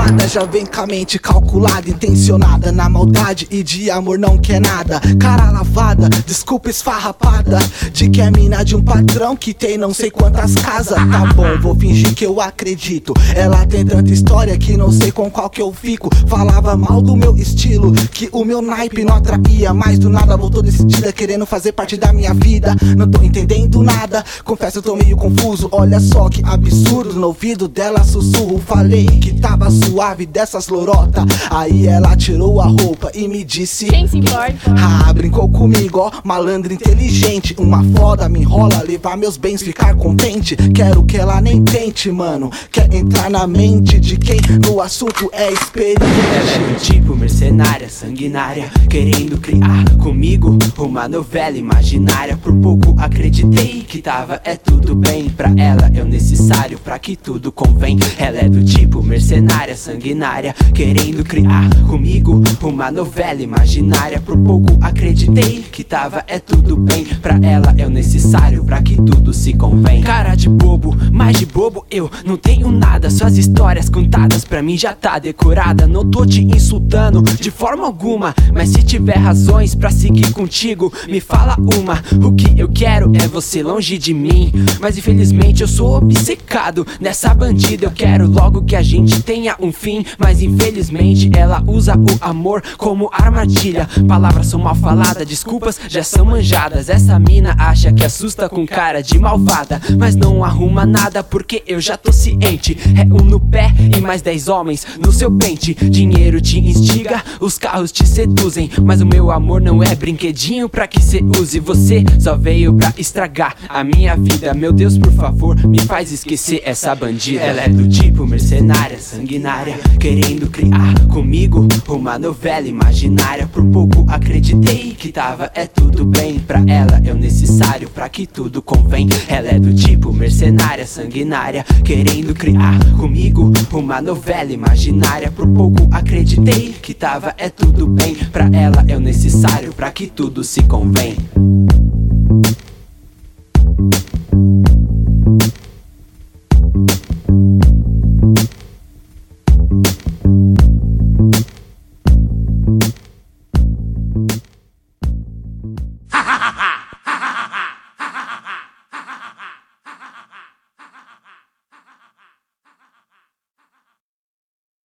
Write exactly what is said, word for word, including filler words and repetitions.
safada já vem com a mente calculada, intencionada na maldade e de amor não quer nada. Cara lavada, desculpa esfarrapada, de que é mina de um patrão que tem não sei quantas casas. Tá bom, vou fingir que eu acredito. Ela tem tanta história que não sei com qual que eu fico. Falava mal do meu estilo, que o meu naipe não atraía, mas do nada voltou decidida, querendo fazer parte da minha vida. Não tô entendendo nada, confesso eu tô meio confuso. Olha só que absurdo, no ouvido dela sussurro. Falei que tava suave dessas lorota, aí ela tirou a roupa e me disse: quem se importa? Ah, brincou comigo, ó, malandro inteligente. Uma foda me enrola, levar meus bens, ficar contente. Quero que ela nem tente, mano. Quer entrar na mente de quem no assunto é experiente. Ela é do tipo mercenária, sanguinária, querendo criar comigo uma novela imaginária. Por pouco acreditei que tava é tudo bem. Pra ela é o necessário, pra que tudo convém. Ela é do tipo mercenária, sanguinária, querendo criar comigo uma novela imaginária. Por pouco acreditei que tava é tudo bem. Pra ela é o necessário, pra que tudo se convém. Cara de bobo, mas de bobo eu não tenho nada. Suas histórias contadas pra mim já tá decorada. Não tô te insultando de forma alguma, mas se tiver razões pra seguir contigo, me fala uma. O que eu quero é você longe de mim, mas infelizmente eu sou obcecado nessa bandida. Eu quero logo que a gente tenha um fim, mas infelizmente ela usa o amor como armadilha. Palavras são mal faladas, desculpas já são manjadas. Essa mina acha que assusta com cara de malvada, mas não arruma nada porque eu já tô ciente. É um no pé e mais dez homens no seu pente. Dinheiro te instiga, os carros te seduzem, mas o meu amor não é brinquedinho pra que cê use. Você só veio pra estragar a minha vida. Meu Deus, por favor, me faz esquecer essa bandida. Ela é do tipo mercenária, sanguinária, querendo criar comigo uma novela imaginária. Por pouco acreditei que tava é tudo bem. Pra ela é o necessário, pra que tudo convém. Ela é do tipo mercenária, sanguinária, querendo criar comigo uma novela imaginária. Por pouco acreditei que tava é tudo bem. Pra ela é o necessário, pra que tudo se convém. Thank you.